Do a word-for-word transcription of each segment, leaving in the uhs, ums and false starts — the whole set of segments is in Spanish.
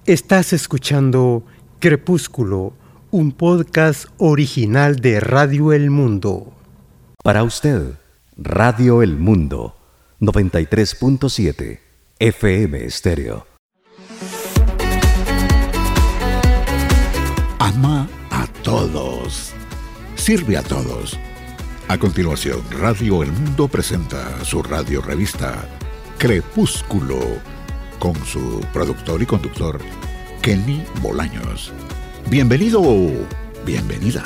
Estás escuchando Crepúsculo, un podcast original de Radio El Mundo. Para usted, Radio El Mundo, noventa y tres punto siete F M Estéreo. Ama a todos. Sirve a todos. A continuación, Radio El Mundo presenta su radio revista Crepúsculo, con su productor y conductor, Kenny Bolaños. Bienvenido, bienvenida.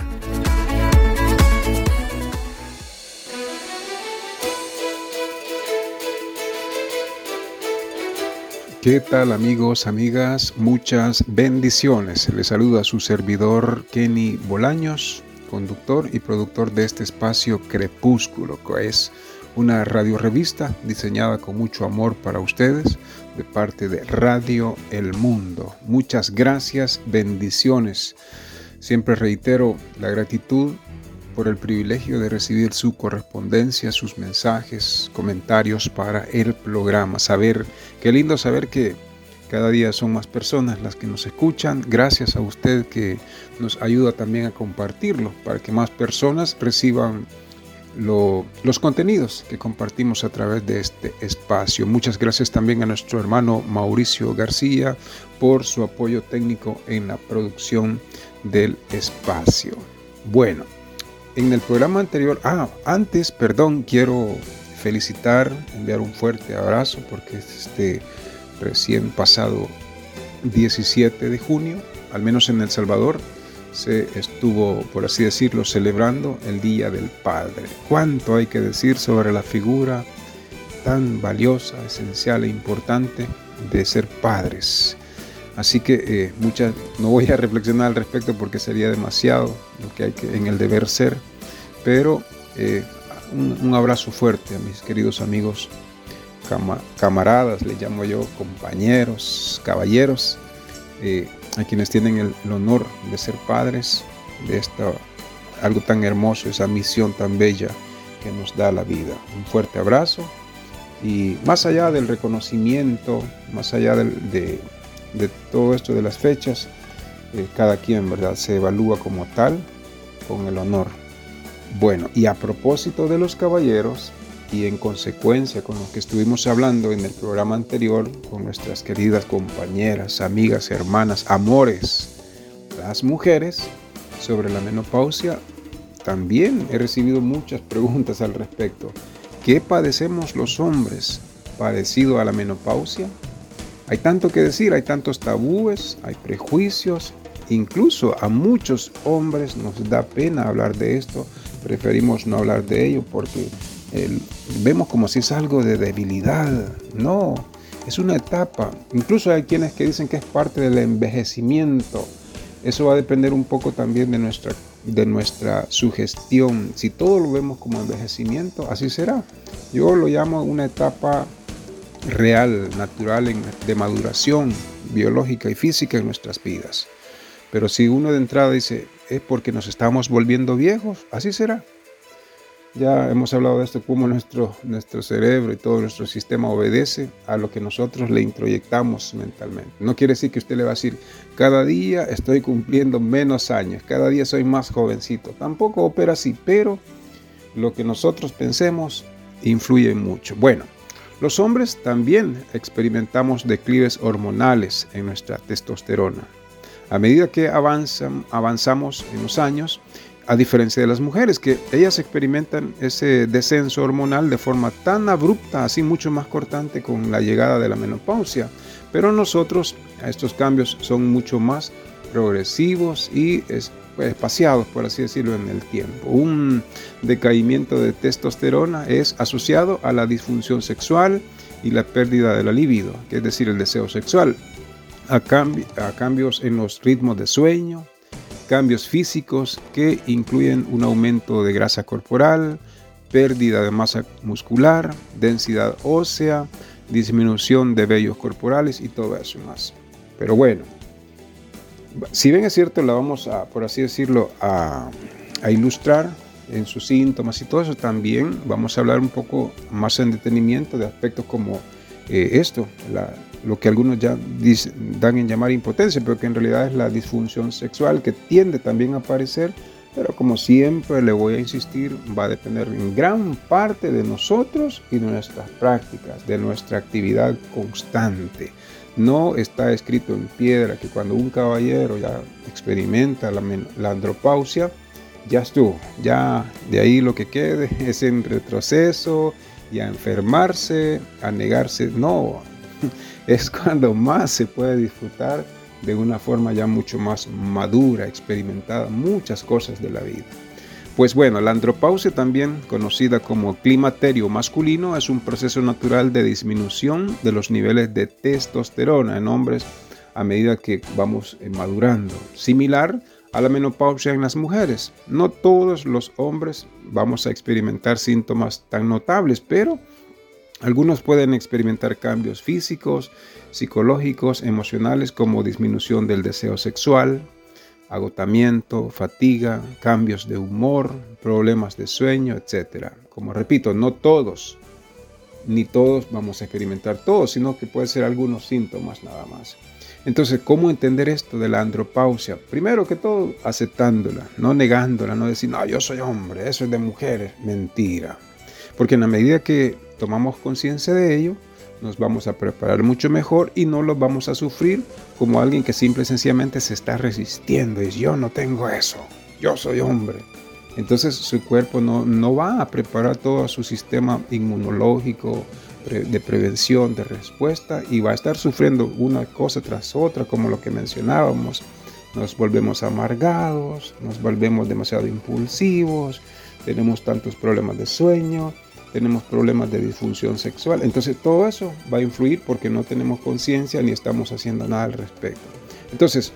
¿Qué tal, amigos, amigas? Muchas bendiciones. Les saluda su servidor Kenny Bolaños, conductor y productor de este espacio Crepúsculo, que es una radiorevista diseñada con mucho amor para ustedes de parte de Radio El Mundo. Muchas gracias, bendiciones. Siempre reitero la gratitud por el privilegio de recibir su correspondencia, sus mensajes, comentarios para el programa. Saber, qué lindo saber que cada día son más personas las que nos escuchan. Gracias a usted que nos ayuda también a compartirlo para que más personas reciban lo, los contenidos que compartimos a través de este espacio. Muchas gracias también a nuestro hermano Mauricio García por su apoyo técnico en la producción del espacio. Bueno, en el programa anterior, ah, antes, perdón, quiero felicitar, enviar un fuerte abrazo porque este recién pasado diecisiete de junio, al menos en El Salvador, se estuvo, por así decirlo, celebrando el Día del Padre. ¿Cuánto hay que decir sobre la figura tan valiosa, esencial e importante de ser padres? Así que eh, muchas, no voy a reflexionar al respecto porque sería demasiado lo que hay que en el deber ser, pero eh, un, un abrazo fuerte a mis queridos amigos, cama, camaradas, les llamo yo, compañeros, caballeros, eh, a quienes tienen el, el honor de ser padres, de esta, algo tan hermoso, esa misión tan bella que nos da la vida. Un fuerte abrazo y más allá del reconocimiento, más allá del, de de todo esto de las fechas, eh, cada quien, ¿verdad?, se evalúa como tal, con el honor. Bueno, y a propósito de los caballeros, y en consecuencia con lo que estuvimos hablando en el programa anterior, con nuestras queridas compañeras, amigas, hermanas, amores, las mujeres, sobre la menopausia, también he recibido muchas preguntas al respecto. ¿Qué padecemos los hombres parecido a la menopausia? Hay tanto que decir, hay tantos tabúes, hay prejuicios, incluso a muchos hombres nos da pena hablar de esto, preferimos no hablar de ello porque eh, vemos como si es algo de debilidad. No, es una etapa. Incluso hay quienes que dicen que es parte del envejecimiento. Eso va a depender un poco también de nuestra, de nuestra sugestión. Si todo lo vemos como envejecimiento, así será. Yo lo llamo una etapa real, natural, de maduración biológica y física en nuestras vidas. Pero si uno de entrada dice, es porque nos estamos volviendo viejos, así será. Ya hemos hablado de esto, cómo nuestro, nuestro cerebro y todo nuestro sistema obedece a lo que nosotros le introyectamos mentalmente. No quiere decir que usted le va a decir, cada día estoy cumpliendo menos años, cada día soy más jovencito. Tampoco opera así, pero lo que nosotros pensemos influye mucho. Bueno, los hombres también experimentamos declives hormonales en nuestra testosterona. A medida que avanzan, avanzamos en los años, a diferencia de las mujeres, que ellas experimentan ese descenso hormonal de forma tan abrupta, así mucho más cortante con la llegada de la menopausia. Pero nosotros, estos cambios son mucho más progresivos y es, espaciados, por así decirlo, en el tiempo. Un decaimiento de testosterona es asociado a la disfunción sexual y la pérdida de la libido, que es decir, el deseo sexual, a, cambi- a cambios en los ritmos de sueño, cambios físicos que incluyen un aumento de grasa corporal, pérdida de masa muscular, densidad ósea, disminución de vellos corporales y todo eso más. Pero bueno, si bien es cierto, la vamos a, por así decirlo, a, a ilustrar en sus síntomas y todo eso, también vamos a hablar un poco más en detenimiento de aspectos como eh, esto, la, lo que algunos ya dan en llamar impotencia, pero que en realidad es la disfunción sexual que tiende también a aparecer, pero como siempre le voy a insistir, va a depender en gran parte de nosotros y de nuestras prácticas, de nuestra actividad constante. No está escrito en piedra que cuando un caballero ya experimenta la, la andropausia, ya estuvo, ya de ahí lo que quede es en retroceso y a enfermarse, a negarse. No, es cuando más se puede disfrutar de una forma ya mucho más madura, experimentada, muchas cosas de la vida. Pues bueno, la andropausia, también conocida como climaterio masculino, es un proceso natural de disminución de los niveles de testosterona en hombres a medida que vamos madurando, similar a la menopausia en las mujeres. No todos los hombres vamos a experimentar síntomas tan notables, pero algunos pueden experimentar cambios físicos, psicológicos, emocionales, como disminución del deseo sexual, agotamiento, fatiga, cambios de humor, problemas de sueño, etcétera. Como repito, no todos, ni todos vamos a experimentar todo, sino que puede ser algunos síntomas nada más. Entonces, ¿cómo entender esto de la andropausia? Primero que todo, aceptándola, no negándola, no decir, no, yo soy hombre, eso es de mujeres. Mentira. Porque en la medida que tomamos conciencia de ello, nos vamos a preparar mucho mejor y no lo vamos a sufrir como alguien que simple y sencillamente se está resistiendo y dice, yo no tengo eso, yo soy hombre. Entonces su cuerpo no, no va a preparar todo su sistema inmunológico de prevención, de respuesta, y va a estar sufriendo una cosa tras otra, como lo que mencionábamos. Nos volvemos amargados, nos volvemos demasiado impulsivos, tenemos tantos problemas de sueño, tenemos problemas de disfunción sexual. Entonces todo eso va a influir porque no tenemos conciencia ni estamos haciendo nada al respecto. Entonces,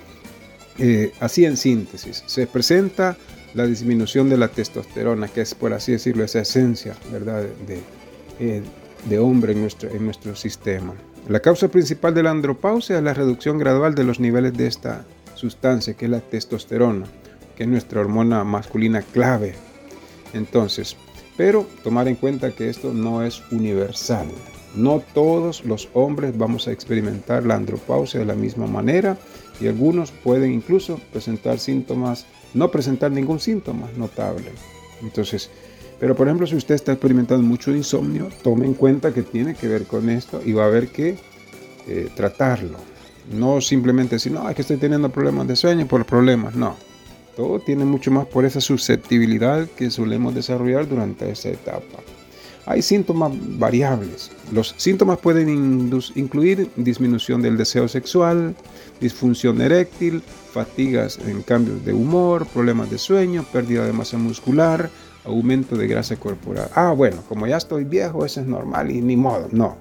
eh, así en síntesis, se presenta la disminución de la testosterona, que es, por así decirlo, esa esencia, ¿verdad?, de, eh, de hombre en nuestro, en nuestro sistema. La causa principal de la andropausia es la reducción gradual de los niveles de esta sustancia, que es la testosterona, que es nuestra hormona masculina clave. Entonces, pero tomar en cuenta que esto no es universal. No todos los hombres vamos a experimentar la andropausia de la misma manera, y algunos pueden incluso presentar síntomas, no presentar ningún síntoma notable. Entonces, pero por ejemplo, si usted está experimentando mucho insomnio, tome en cuenta que tiene que ver con esto y va a haber que eh, tratarlo. No simplemente decir, no, es que estoy teniendo problemas de sueño por problemas, no. Todo tiene mucho más por esa susceptibilidad que solemos desarrollar durante esa etapa. Hay síntomas variables. Los síntomas pueden incluir disminución del deseo sexual, disfunción eréctil, fatigas en cambios de humor, problemas de sueño, pérdida de masa muscular, aumento de grasa corporal. Ah, bueno, como ya estoy viejo, eso es normal y ni modo. No.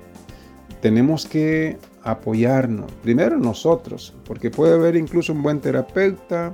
Tenemos que apoyarnos. Primero nosotros, porque puede haber incluso un buen terapeuta,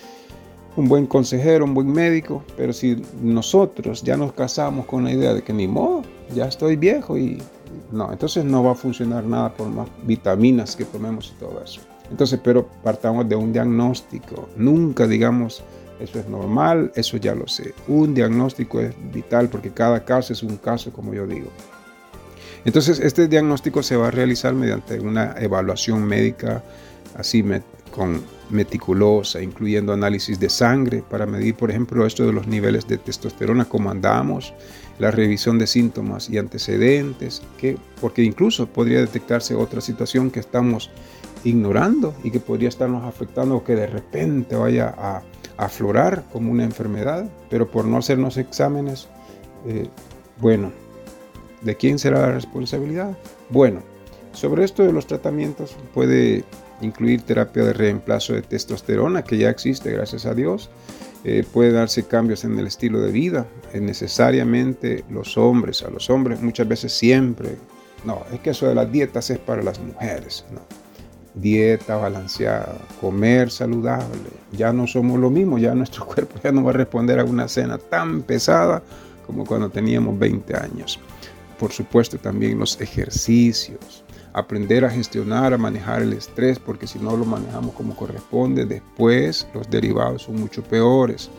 un buen consejero, un buen médico, pero si nosotros ya nos casamos con la idea de que ni modo, ya estoy viejo y no, entonces no va a funcionar nada por más vitaminas que tomemos y todo eso. Entonces, pero partamos de un diagnóstico. Nunca digamos, eso es normal, eso ya lo sé. Un diagnóstico es vital porque cada caso es un caso, como yo digo. Entonces, este diagnóstico se va a realizar mediante una evaluación médica así met- con meticulosa, incluyendo análisis de sangre para medir, por ejemplo, esto de los niveles de testosterona, cómo andamos, la revisión de síntomas y antecedentes, que, porque incluso podría detectarse otra situación que estamos ignorando y que podría estarnos afectando o que de repente vaya a, a aflorar como una enfermedad, pero por no hacernos exámenes, eh, bueno, ¿de quién será la responsabilidad? Bueno, sobre esto de los tratamientos puede incluir terapia de reemplazo de testosterona, que ya existe, gracias a Dios. Eh, puede darse cambios en el estilo de vida. Eh, necesariamente los hombres, a los hombres muchas veces siempre, no, es que eso de las dietas es para las mujeres, no. Dieta balanceada, comer saludable, ya no somos lo mismo, ya nuestro cuerpo ya no va a responder a una cena tan pesada como cuando teníamos veinte años. Por supuesto, también los ejercicios. Aprender a gestionar, a manejar el estrés, porque si no lo manejamos como corresponde, después los derivados son mucho peores.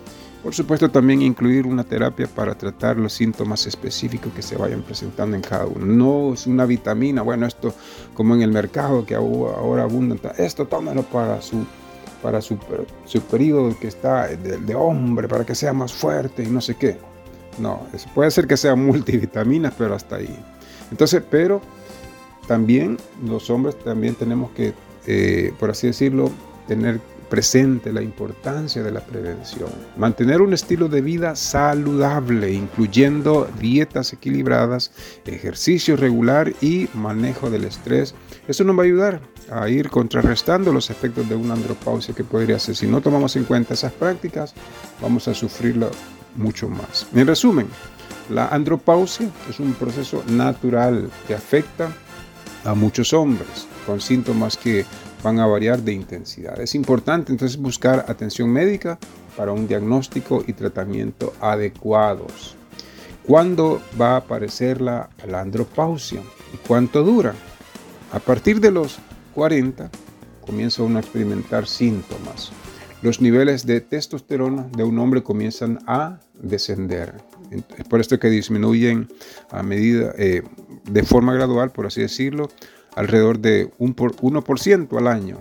Por supuesto, también incluir una terapia para tratar los síntomas específicos que se vayan presentando en cada uno. No es una vitamina, bueno, esto como en el mercado que ahora abundan, esto tómalo para su, para su, su periodo que está de, de hombre, para que sea más fuerte y no sé qué. No, eso puede ser que sea multivitaminas, pero hasta ahí. Entonces, pero también los hombres también tenemos que, eh, por así decirlo, tener presente la importancia de la prevención. Mantener un estilo de vida saludable, incluyendo dietas equilibradas, ejercicio regular y manejo del estrés. Eso nos va a ayudar a ir contrarrestando los efectos de una andropausia que podría ser. Si no tomamos en cuenta esas prácticas, vamos a sufrirla mucho más. En resumen, la andropausia es un proceso natural que afecta a muchos hombres con síntomas que van a variar de intensidad. Es importante entonces buscar atención médica para un diagnóstico y tratamiento adecuados. ¿Cuándo va a aparecer la, la andropausia? ¿Y cuánto dura? A partir de los cuarenta comienza uno a experimentar síntomas. Los niveles de testosterona de un hombre comienzan a descender. Es por esto que disminuyen a medida, eh, de forma gradual, por así decirlo, alrededor de un por, uno por ciento al año.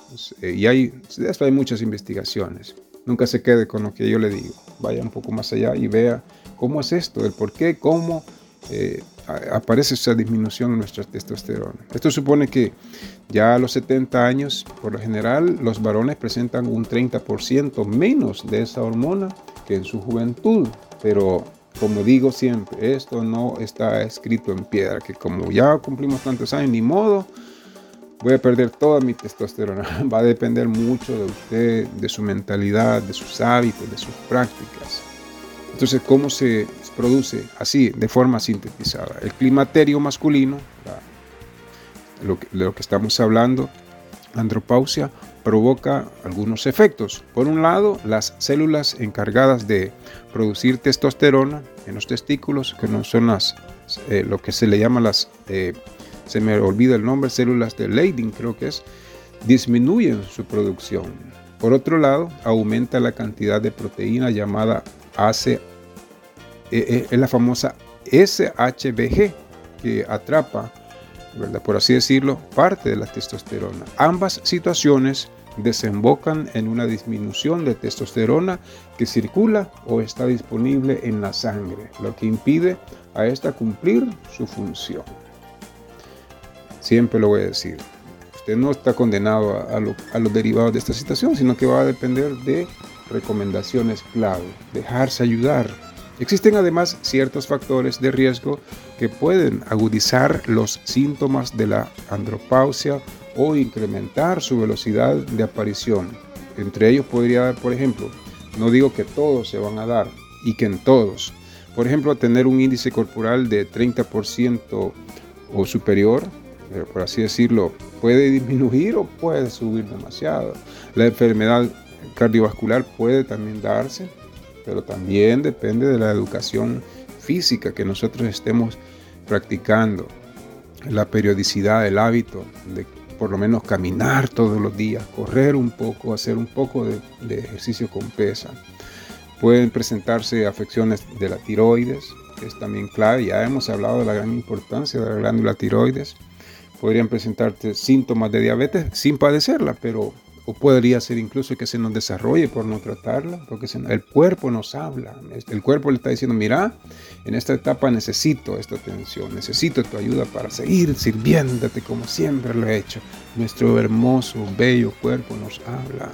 Y hay, de esto hay muchas investigaciones. Nunca se quede con lo que yo le digo. Vaya un poco más allá y vea cómo es esto, el por qué, cómo eh, aparece esa disminución en nuestra testosterona. Esto supone que ya a los setenta años, por lo general, los varones presentan un treinta por ciento menos de esa hormona que en su juventud. Pero como digo siempre, esto no está escrito en piedra, que como ya cumplimos tantos años, ni modo, voy a perder toda mi testosterona. Va a depender mucho de usted, de su mentalidad, de sus hábitos, de sus prácticas. Entonces, ¿cómo se produce? Así, de forma sintetizada. El climaterio masculino, la, lo, que, de lo que estamos hablando, andropausia, provoca algunos efectos. Por un lado, las células encargadas de producir testosterona en los testículos, que no son las, eh, lo que se le llama las, eh, se me olvida el nombre, células de Leydig, creo que es, disminuyen su producción. Por otro lado, aumenta la cantidad de proteína llamada A C, eh, eh, la famosa S H B G, que atrapa, ¿verdad?, por así decirlo, parte de la testosterona. Ambas situaciones desembocan en una disminución de testosterona que circula o está disponible en la sangre, lo que impide a esta cumplir su función. Siempre lo voy a decir, usted no está condenado a, a, lo, a los derivados de esta situación, sino que va a depender de recomendaciones clave, dejarse ayudar. Existen además ciertos factores de riesgo que pueden agudizar los síntomas de la andropausia o incrementar su velocidad de aparición. Entre ellos podría dar, por ejemplo, no digo que todos se van a dar y que en todos, por ejemplo, tener un índice corporal de treinta por ciento o superior, por así decirlo, puede disminuir o puede subir demasiado. La enfermedad cardiovascular puede también darse, pero también depende de la educación física que nosotros estemos practicando, la periodicidad, el hábito de por lo menos caminar todos los días, correr un poco, hacer un poco de, de ejercicio con pesa. Pueden presentarse afecciones de la tiroides, que es también clave. Ya hemos hablado de la gran importancia de la glándula tiroides. Podrían presentarse síntomas de diabetes sin padecerla, pero o podría ser incluso que se nos desarrolle por no tratarla, porque el cuerpo nos habla, el cuerpo le está diciendo, mira, en esta etapa necesito esta atención, necesito tu ayuda para seguir sirviéndote como siempre lo he hecho. Nuestro hermoso, bello cuerpo nos habla.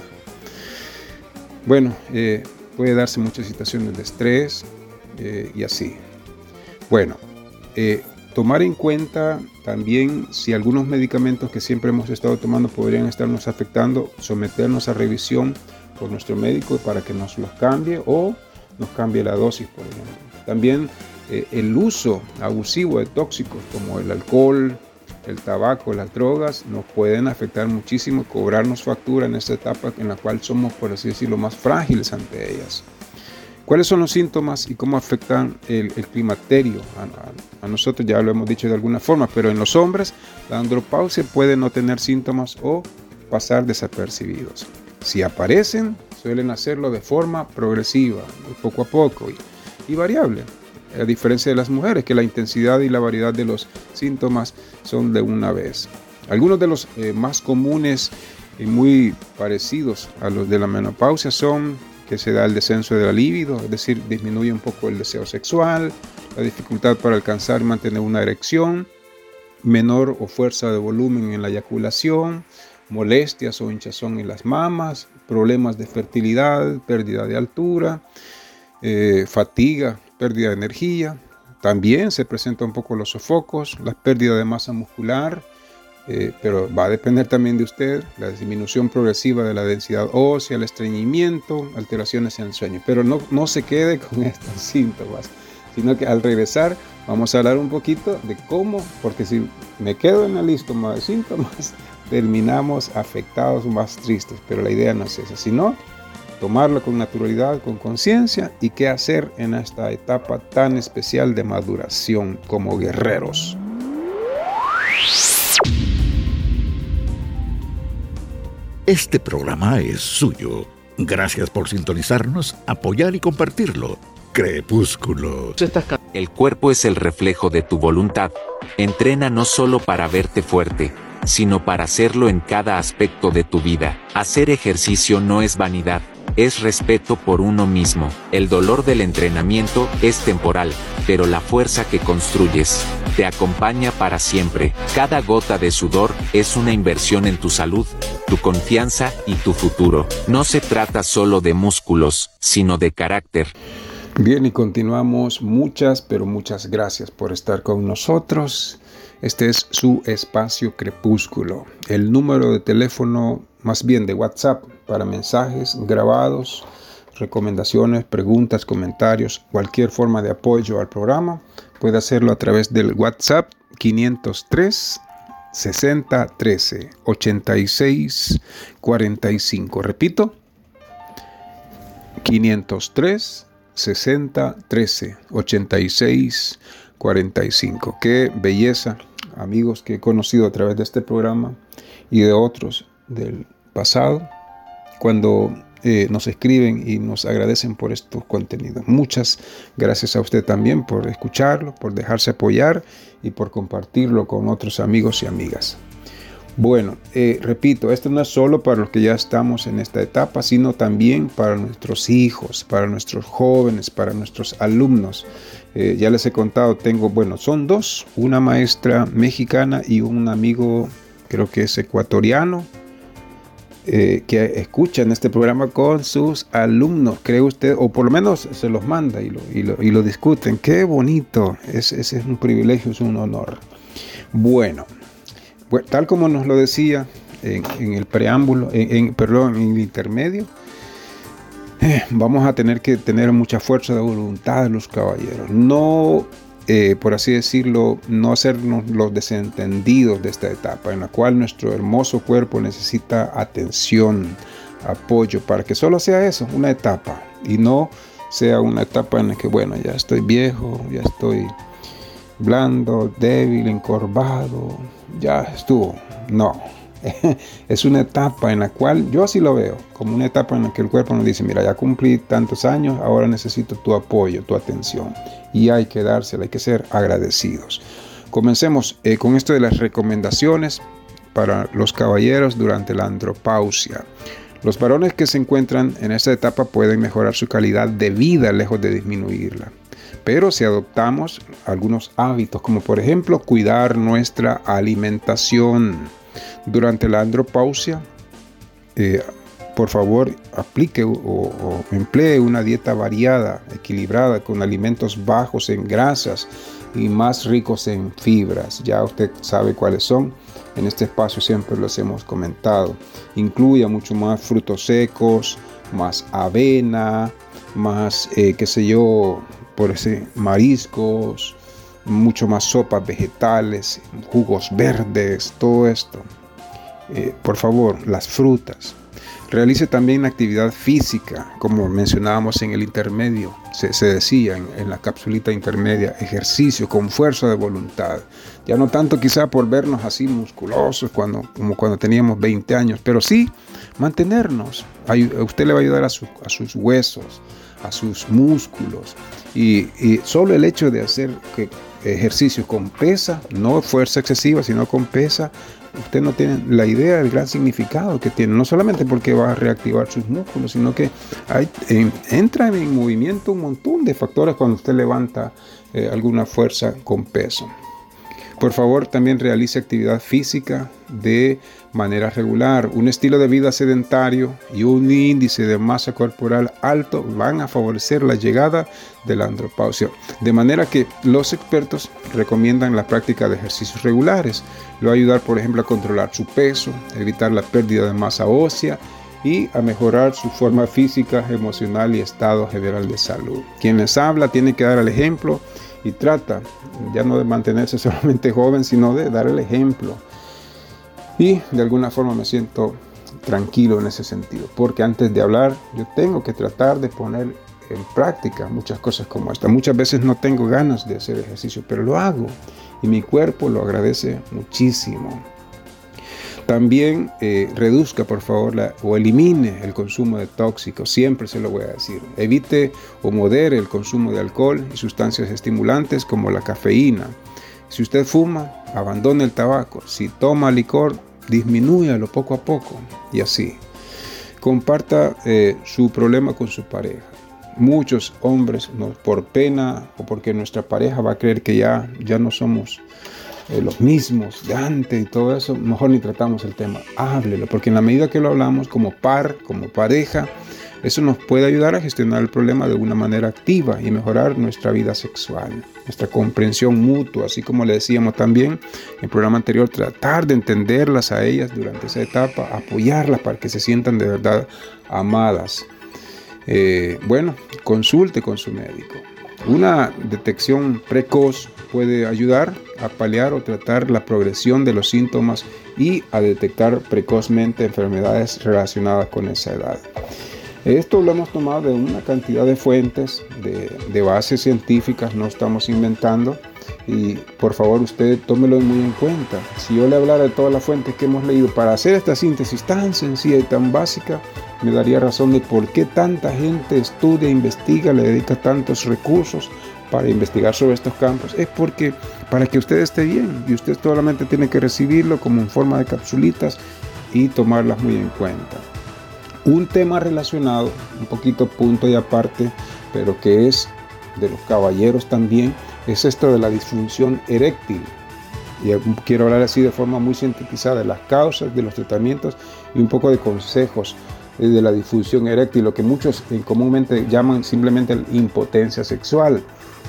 Bueno, eh, puede darse muchas situaciones de estrés eh, y así. Bueno, eh, tomar en cuenta también si algunos medicamentos que siempre hemos estado tomando podrían estarnos afectando, someternos a revisión por nuestro médico para que nos los cambie o nos cambie la dosis, por ejemplo. También eh, el uso abusivo de tóxicos como el alcohol, el tabaco, las drogas nos pueden afectar muchísimo, cobrarnos factura en esta etapa en la cual somos, por así decirlo, más frágiles ante ellas. ¿Cuáles son los síntomas y cómo afectan el, el climaterio a, a, a nosotros? Ya lo hemos dicho de alguna forma, pero en los hombres la andropausia puede no tener síntomas o pasar desapercibidos. Si aparecen, suelen hacerlo de forma progresiva, poco a poco y, y variable, a diferencia de las mujeres, que la intensidad y la variedad de los síntomas son de una vez. Algunos de los eh, más comunes y muy parecidos a los de la menopausia son que se da el descenso de la libido, es decir, disminuye un poco el deseo sexual, la dificultad para alcanzar y mantener una erección, menor o fuerza de volumen en la eyaculación, molestias o hinchazón en las mamas, problemas de fertilidad, pérdida de altura, eh, fatiga, pérdida de energía. También se presentan un poco los sofocos, la pérdida de masa muscular, eh, pero va a depender también de usted, la disminución progresiva de la densidad ósea, el estreñimiento, alteraciones en el sueño. Pero no, no se quede con estos síntomas, sino que al regresar vamos a hablar un poquito de cómo, porque si me quedo en la lista de síntomas, terminamos afectados, más tristes, pero la idea no es esa, sino tomarlo con naturalidad, con conciencia y qué hacer en esta etapa tan especial de maduración como guerreros. Este programa es suyo. Gracias por sintonizarnos, apoyar y compartirlo. Crepúsculo. El cuerpo es el reflejo de tu voluntad. Entrena no solo para verte fuerte, sino para hacerlo en cada aspecto de tu vida. Hacer ejercicio no es vanidad, es respeto por uno mismo. El dolor del entrenamiento es temporal, pero la fuerza que construyes te acompaña para siempre. Cada gota de sudor es una inversión en tu salud, tu confianza y tu futuro. No se trata solo de músculos, sino de carácter. Bien, y continuamos. Muchas, pero muchas gracias por estar con nosotros. Este es su espacio Crepúsculo. El número de teléfono, más bien de WhatsApp, para mensajes grabados, recomendaciones, preguntas, comentarios, cualquier forma de apoyo al programa, puede hacerlo a través del WhatsApp quinientos tres, sesenta, trece, ochenta y seis, cuarenta y cinco. Repito, quinientos tres, sesenta, trece, ochenta y seis, cuarenta y cinco. Qué belleza, amigos que he conocido a través de este programa y de otros del pasado, cuando eh, nos escriben y nos agradecen por estos contenidos. Muchas gracias a usted también por escucharlo, por dejarse apoyar y por compartirlo con otros amigos y amigas. Bueno, eh, repito, esto no es solo para los que ya estamos en esta etapa, sino también para nuestros hijos, para nuestros jóvenes, para nuestros alumnos. Eh, ya les he contado, tengo, bueno, son dos, una maestra mexicana y un amigo, creo que es ecuatoriano, eh, que escuchan este programa con sus alumnos, cree usted, o por lo menos se los manda y lo, y lo, y lo discuten. ¡Qué bonito! Ese es un privilegio, es un honor. Bueno. Bueno, tal como nos lo decía en, en el preámbulo, en, en, perdón, en el intermedio, eh, vamos a tener que tener mucha fuerza de voluntad de los caballeros. No, eh, por así decirlo, no hacernos los desentendidos de esta etapa en la cual nuestro hermoso cuerpo necesita atención, apoyo, para que solo sea eso, una etapa, y no sea una etapa en la que, bueno, ya estoy viejo, ya estoy blando, débil, encorvado, ya estuvo. No, es una etapa en la cual yo así lo veo, como una etapa en la que el cuerpo nos dice, mira, ya cumplí tantos años, ahora necesito tu apoyo, tu atención, y hay que dársela, hay que ser agradecidos. Comencemos eh, con esto de las recomendaciones para los caballeros durante la andropausia. Los varones que se encuentran en esta etapa pueden mejorar su calidad de vida lejos de disminuirla. Pero si adoptamos algunos hábitos, como por ejemplo cuidar nuestra alimentación durante la andropausia, eh, por favor aplique o, o emplee una dieta variada, equilibrada, con alimentos bajos en grasas y más ricos en fibras. Ya usted sabe cuáles son. En este espacio siempre los hemos comentado. Incluya mucho más frutos secos, más avena, más, eh, qué sé yo, por ese mariscos, mucho más sopas vegetales, jugos verdes, todo esto. Eh, por favor, las frutas. Realice también actividad física, como mencionábamos en el intermedio, se, se decía en, en la capsulita intermedia, ejercicio con fuerza de voluntad. Ya no tanto quizá por vernos así musculosos cuando, como cuando teníamos veinte años, pero sí mantenernos. A usted le va a ayudar a, su, a sus huesos, a sus músculos. Y, y solo el hecho de hacer que ejercicio con pesa, no fuerza excesiva, sino con pesa, usted no tiene la idea del gran significado que tiene, no solamente porque va a reactivar sus músculos, sino que hay, en, entra en movimiento un montón de factores cuando usted levanta eh, alguna fuerza con peso. Por favor, también realice actividad física de manera regular. Un estilo de vida sedentario y un índice de masa corporal alto van a favorecer la llegada de la andropausia. De manera que los expertos recomiendan la práctica de ejercicios regulares. Lo va a ayudar, por ejemplo, a controlar su peso, a evitar la pérdida de masa ósea y a mejorar su forma física, emocional y estado general de salud. Quien les habla tiene que dar el ejemplo y trata ya no de mantenerse solamente joven, sino de dar el ejemplo. Y de alguna forma me siento tranquilo en ese sentido, porque antes de hablar yo tengo que tratar de poner en práctica muchas cosas como esta. Muchas veces no tengo ganas de hacer ejercicio, pero lo hago y mi cuerpo lo agradece muchísimo. También eh, reduzca, por favor, la, o elimine el consumo de tóxicos. Siempre se lo voy a decir. Evite o modere el consumo de alcohol y sustancias estimulantes como la cafeína. Si usted fuma, abandone el tabaco. Si toma licor, disminúyalo poco a poco. Y así. Comparta eh, su problema con su pareja. Muchos hombres, no, por pena o porque nuestra pareja va a creer que ya, ya no somos Eh, los mismos de antes y todo eso, mejor ni tratamos el tema. Háblelo, porque en la medida que lo hablamos como par, como pareja, eso nos puede ayudar a gestionar el problema de una manera activa y mejorar nuestra vida sexual, nuestra comprensión mutua, así como le decíamos también en el programa anterior, tratar de entenderlas a ellas durante esa etapa, apoyarlas para que se sientan de verdad amadas. Eh, bueno, consulte con su médico. Una detección precoz puede ayudar a paliar o tratar la progresión de los síntomas y a detectar precozmente enfermedades relacionadas con esa edad. Esto lo hemos tomado de una cantidad de fuentes, de, de bases científicas, no estamos inventando. Y por favor usted tómelo muy en cuenta. Si yo le hablara de todas las fuentes que hemos leído para hacer esta síntesis tan sencilla y tan básica, me daría razón de por qué tanta gente estudia, investiga, le dedica tantos recursos para investigar sobre estos campos. Es porque para que usted esté bien y usted solamente tiene que recibirlo como en forma de capsulitas y tomarlas muy en cuenta. Un tema relacionado, un poquito punto y aparte, pero que es de los caballeros también, es esto de la disfunción eréctil. Y quiero hablar así de forma muy sintetizada de las causas, de los tratamientos y un poco de consejos de la disfunción eréctil, lo que muchos comúnmente llaman simplemente impotencia sexual,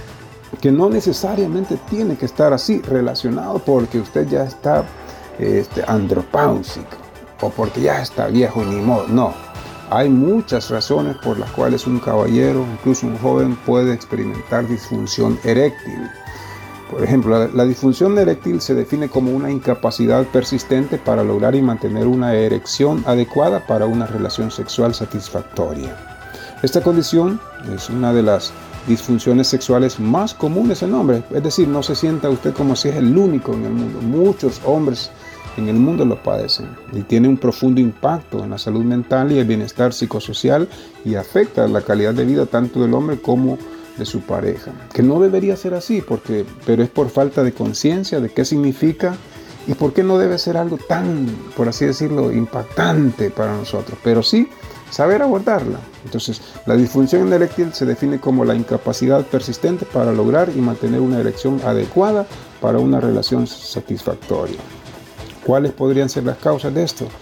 que no necesariamente tiene que estar así relacionado porque usted ya está este, andropáusico o porque ya está viejo y ni modo. No, hay muchas razones por las cuales un caballero, incluso un joven, puede experimentar disfunción eréctil. Por ejemplo, la, la disfunción eréctil se define como una incapacidad persistente para lograr y mantener una erección adecuada para una relación sexual satisfactoria. Esta condición es una de las disfunciones sexuales más comunes en hombres, es decir, no se sienta usted como si es el único en el mundo. Muchos hombres en el mundo lo padecen y tiene un profundo impacto en la salud mental y el bienestar psicosocial y afecta la calidad de vida tanto del hombre como de su pareja, que no debería ser así, porque, pero es por falta de conciencia de qué significa y por qué no debe ser algo tan, por así decirlo, impactante para nosotros, pero sí saber abordarla. Entonces, la disfunción eréctil se define como la incapacidad persistente para lograr y mantener una erección adecuada para una relación satisfactoria. ¿Cuáles podrían ser las causas de esto?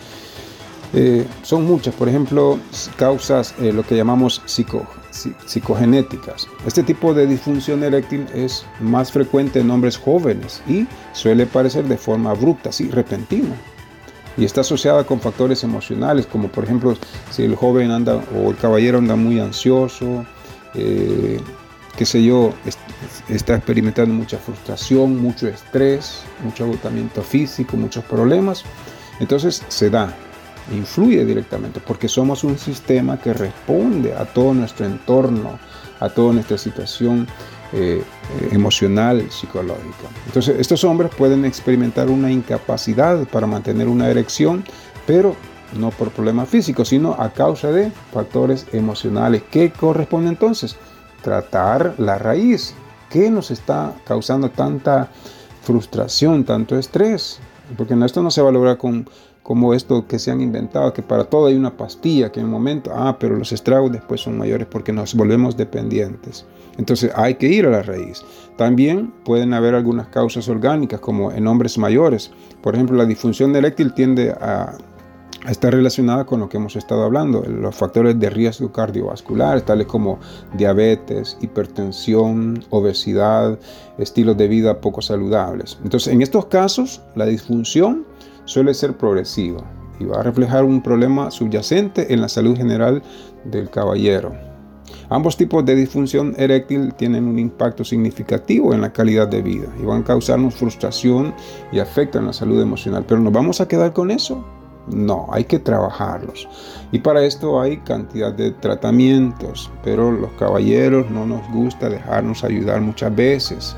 Eh, son muchas, por ejemplo, causas, eh, lo que llamamos psico, psicogenéticas. Este tipo de disfunción eréctil es más frecuente en hombres jóvenes y suele aparecer de forma abrupta, así, repentina. Y está asociada con factores emocionales, como por ejemplo, si el joven anda o el caballero anda muy ansioso, eh, qué sé yo, est- está experimentando mucha frustración, mucho estrés, mucho agotamiento físico, muchos problemas. Entonces se da. Influye directamente porque somos un sistema que responde a todo nuestro entorno, a toda nuestra situación eh, emocional, psicológica. Entonces estos hombres pueden experimentar una incapacidad para mantener una erección, pero no por problemas físicos, sino a causa de factores emocionales. ¿Qué corresponde entonces? Tratar la raíz. ¿Qué nos está causando tanta frustración, tanto estrés? Porque esto no se va a lograr con como esto que se han inventado, que para todo hay una pastilla, que en un momento, ah, pero los estragos después son mayores porque nos volvemos dependientes. Entonces hay que ir a la raíz. También pueden haber algunas causas orgánicas, como en hombres mayores. Por ejemplo, la disfunción eréctil tiende a, a estar relacionada con lo que hemos estado hablando, los factores de riesgo cardiovascular, tales como diabetes, hipertensión, obesidad, estilos de vida poco saludables. Entonces, en estos casos, la disfunción suele ser progresiva y va a reflejar un problema subyacente en la salud general del caballero. Ambos tipos de disfunción eréctil tienen un impacto significativo en la calidad de vida y van a causarnos frustración y afectan la salud emocional. ¿Pero nos vamos a quedar con eso? No, hay que trabajarlos. Y para esto hay cantidad de tratamientos, pero los caballeros no nos gusta dejarnos ayudar muchas veces.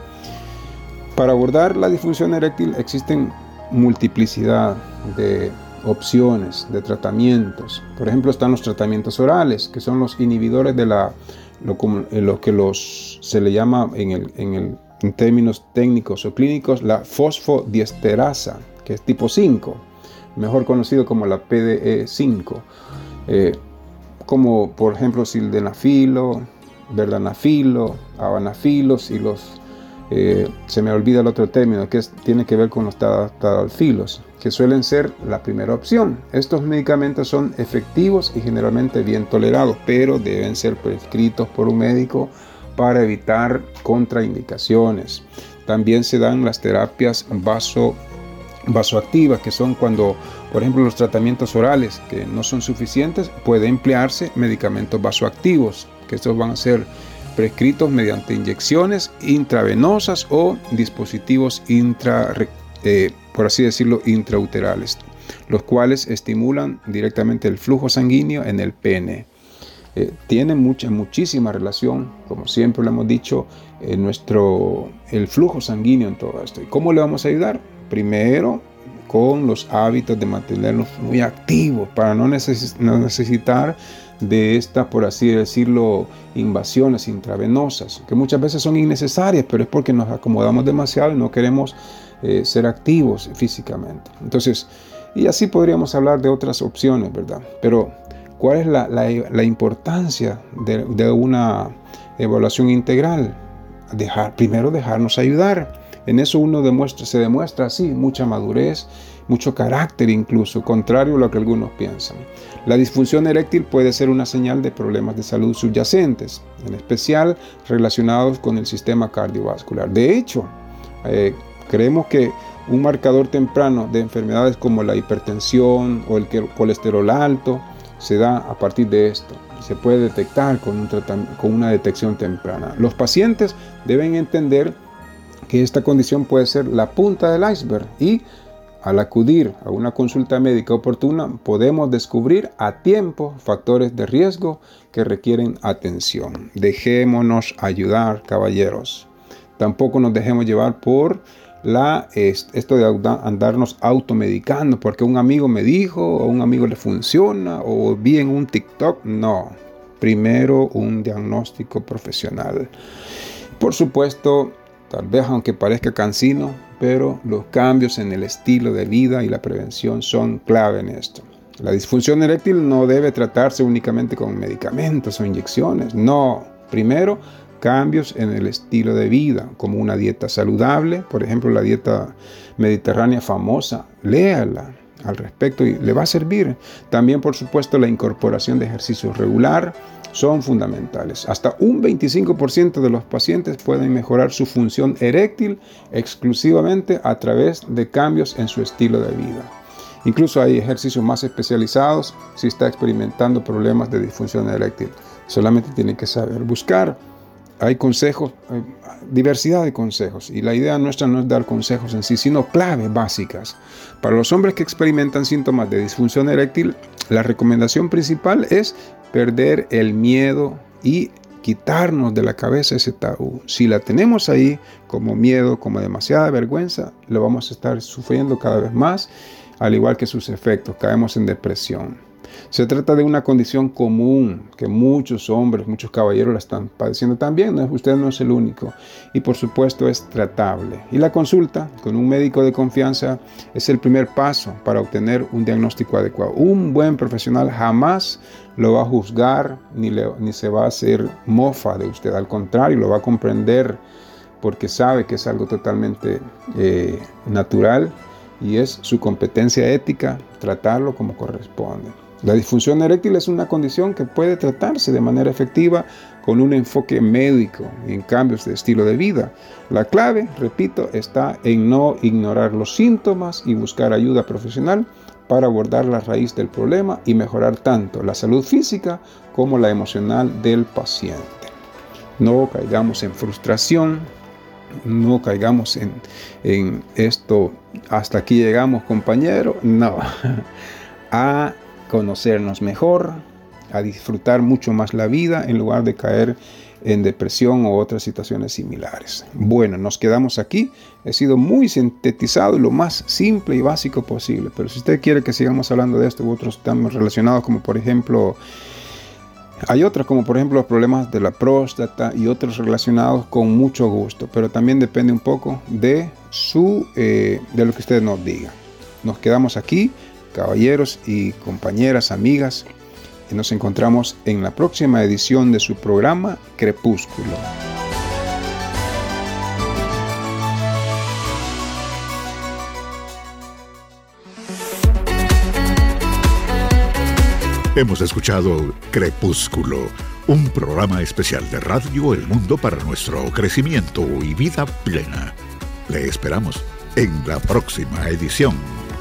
Para abordar la disfunción eréctil existen multiplicidad de opciones, de tratamientos. Por ejemplo, están los tratamientos orales, que son los inhibidores de la, lo, lo que los, se le llama en, el, en, el, en términos técnicos o clínicos la fosfodiesterasa, que es tipo cinco, mejor conocido como la P D E cinco, eh, como por ejemplo sildenafilo, verdanafilo, abanafilos y los Eh, se me olvida el otro término que es, tiene que ver con los tadalfilos, que suelen ser la primera opción. Estos medicamentos son efectivos y generalmente bien tolerados, pero deben ser prescritos por un médico para evitar contraindicaciones. También se dan las terapias vaso, vasoactivas, que son cuando, por ejemplo, los tratamientos orales que no son suficientes, puede emplearse medicamentos vasoactivos, que estos van a ser prescritos mediante inyecciones intravenosas o dispositivos intra, eh, por así decirlo, intrauterales, los cuales estimulan directamente el flujo sanguíneo en el pene. Eh, tiene mucha, muchísima relación, como siempre lo hemos dicho, eh, nuestro, el flujo sanguíneo en todo esto. ¿Y cómo le vamos a ayudar? Primero, con los hábitos de mantenernos muy activos para no, neces- no necesitar de estas, por así decirlo, invasiones intravenosas, que muchas veces son innecesarias, pero es porque nos acomodamos demasiado y no queremos eh, ser activos físicamente. Entonces, y así podríamos hablar de otras opciones, ¿verdad? Pero, ¿cuál es la, la, la importancia de, de una evaluación integral? Dejar, primero dejarnos ayudar. En eso uno demuestra, se demuestra así mucha madurez, mucho carácter incluso, contrario a lo que algunos piensan. La disfunción eréctil puede ser una señal de problemas de salud subyacentes, en especial relacionados con el sistema cardiovascular. De hecho, eh, creemos que un marcador temprano de enfermedades como la hipertensión o el colesterol alto se da a partir de esto. Se puede detectar con, un tratamiento, con una detección temprana. Los pacientes deben entender que esta condición puede ser la punta del iceberg y al acudir a una consulta médica oportuna podemos descubrir a tiempo factores de riesgo que requieren atención. Dejémonos ayudar, caballeros. Tampoco nos dejemos llevar por la, esto de andarnos automedicando porque un amigo me dijo o un amigo le funciona o vi en un TikTok. No, primero un diagnóstico profesional. Por supuesto, tal vez aunque parezca cansino, pero los cambios en el estilo de vida y la prevención son clave en esto. La disfunción eréctil no debe tratarse únicamente con medicamentos o inyecciones. No, primero cambios en el estilo de vida, como una dieta saludable, por ejemplo la dieta mediterránea famosa, léala al respecto y le va a servir. También, por supuesto, la incorporación de ejercicio regular son fundamentales. Hasta un veinticinco por ciento de los pacientes pueden mejorar su función eréctil exclusivamente a través de cambios en su estilo de vida. Incluso hay ejercicios más especializados si está experimentando problemas de disfunción eréctil. Solamente tiene que saber buscar. Hay consejos, hay diversidad de consejos, y la idea nuestra no es dar consejos en sí, sino claves básicas. Para los hombres que experimentan síntomas de disfunción eréctil, la recomendación principal es perder el miedo y quitarnos de la cabeza ese tabú. Si la tenemos ahí como miedo, como demasiada vergüenza, lo vamos a estar sufriendo cada vez más. al igual que sus efectos, caemos en depresión. Se trata de una condición común que muchos hombres, muchos caballeros la están padeciendo también. ¿No? Usted no es el único. Y por supuesto es tratable. Y la consulta con un médico de confianza es el primer paso para obtener un diagnóstico adecuado. Un buen profesional jamás lo va a juzgar ni, le, ni se va a hacer mofa de usted. Al contrario, lo va a comprender porque sabe que es algo totalmente eh, natural y es su competencia ética tratarlo como corresponde. La disfunción eréctil es una condición que puede tratarse de manera efectiva con un enfoque médico y en cambios de estilo de vida. La clave, repito, está en no ignorar los síntomas y buscar ayuda profesional para abordar la raíz del problema y mejorar tanto la salud física como la emocional del paciente. No caigamos en frustración, no caigamos en, en esto, hasta aquí llegamos, compañero. No, a conocernos mejor, a disfrutar mucho más la vida en lugar de caer en depresión u otras situaciones similares. Bueno, nos quedamos aquí. He sido muy sintetizado y lo más simple y básico posible, pero si usted quiere que sigamos hablando de esto u otros temas relacionados, como por ejemplo, hay otros como por ejemplo los problemas de la próstata y otros relacionados, con mucho gusto, pero también depende un poco de, su, eh, de lo que usted nos diga. Nos quedamos aquí, caballeros y compañeras, amigas, y nos encontramos en la próxima edición de su programa Crepúsculo. Hemos escuchado Crepúsculo, un programa especial de Radio El Mundo para nuestro crecimiento y vida plena. Le esperamos en la próxima edición.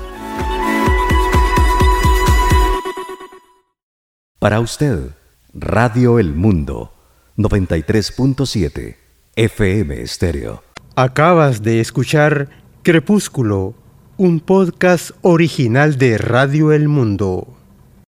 Para usted, Radio El Mundo, noventa y tres punto siete F M Estéreo. Acabas de escuchar Crepúsculo, un podcast original de Radio El Mundo.